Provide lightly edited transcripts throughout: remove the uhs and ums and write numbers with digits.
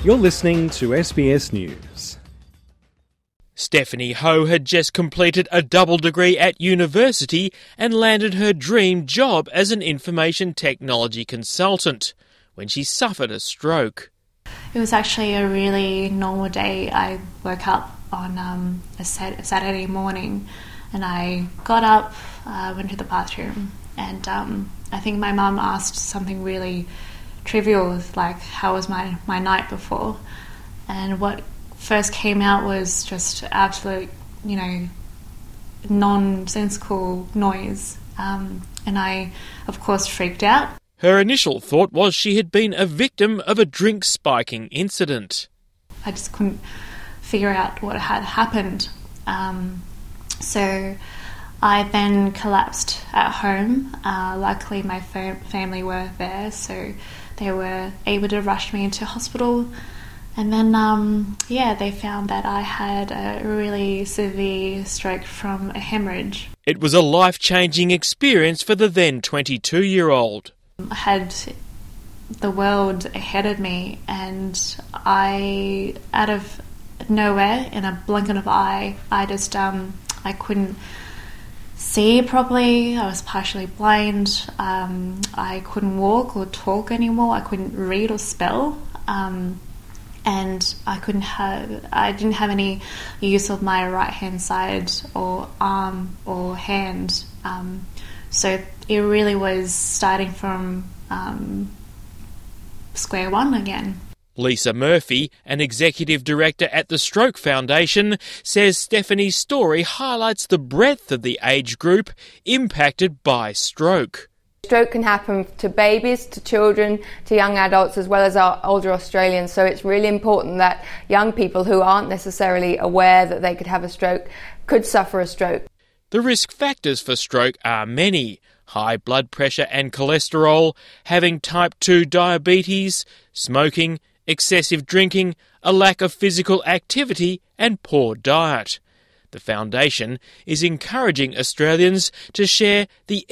You're listening to SBS News. Stephanie Ho had just completed a double degree at university and landed her dream job as an information technology consultant when she suffered a stroke. It was actually a really normal day. I woke up on a Saturday morning and I got up, went to the bathroom, and I think my mum asked something really trivial, like how was my night before, and what first came out was just absolute, nonsensical noise, and I, of course, freaked out. Her initial thought was she had been a victim of a drink spiking incident. I just couldn't figure out what had happened. So I then collapsed at home. Luckily, my family were there, so they were able to rush me into hospital. And then, they found that I had a really severe stroke from a hemorrhage. It was a life-changing experience for the then 22-year-old. I had the world ahead of me, and I, out of nowhere, in a blink of an eye, I couldn't see properly. I was partially blind. I couldn't walk or talk anymore. I couldn't read or spell. And I didn't have any use of my right hand side or arm or hand. So it really was starting from square one again. Lisa Murphy, an executive director at the Stroke Foundation, says Stephanie's story highlights the breadth of the age group impacted by stroke. Stroke can happen to babies, to children, to young adults, as well as our older Australians. So it's really important that young people who aren't necessarily aware that they could have a stroke could suffer a stroke. The risk factors for stroke are many: high blood pressure and cholesterol, having type 2 diabetes, smoking, excessive drinking, a lack of physical activity and poor diet. The Foundation is encouraging Australians to share the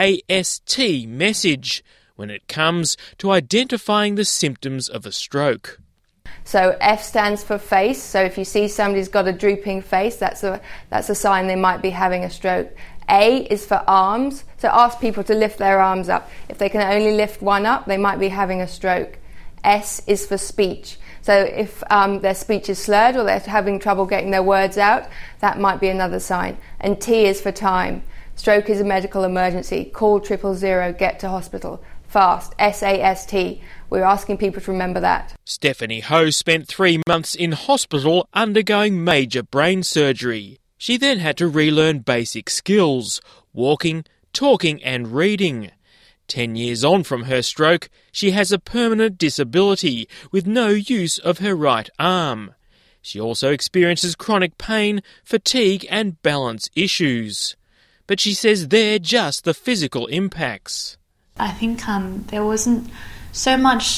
FAST message when it comes to identifying the symptoms of a stroke. So F stands for face. So if you see somebody's got a drooping face, that's a sign they might be having a stroke. A is for arms. So ask people to lift their arms up. If they can only lift one up, they might be having a stroke. S is for speech. So if their speech is slurred or they're having trouble getting their words out, that might be another sign. And T is for time. Stroke is a medical emergency. Call 000, get to hospital. FAST, S-A-S-T. We're asking people to remember that. Stephanie Ho spent 3 months in hospital undergoing major brain surgery. She then had to relearn basic skills: walking, talking and reading. 10 years on from her stroke, she has a permanent disability with no use of her right arm. She also experiences chronic pain, fatigue and balance issues. But she says they're just the physical impacts. I think there wasn't so much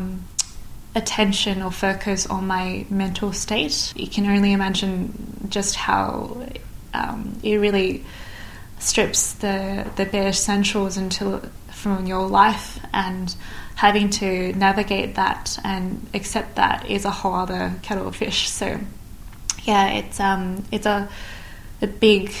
attention or focus on my mental state. You can only imagine just how it really strips the bare essentials from your life, and having to navigate that and accept that is a whole other kettle of fish. So yeah, it's a big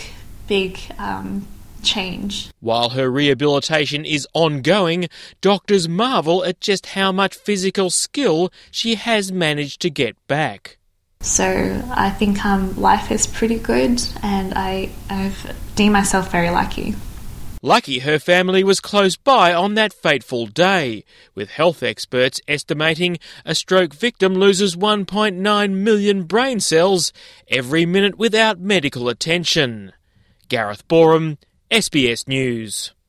change. While her rehabilitation is ongoing, doctors marvel at just how much physical skill she has managed to get back. So I think life is pretty good, and I've deemed myself very lucky. Lucky her family was close by on that fateful day, with health experts estimating a stroke victim loses 1.9 million brain cells every minute without medical attention. Gareth Boreham, SBS News.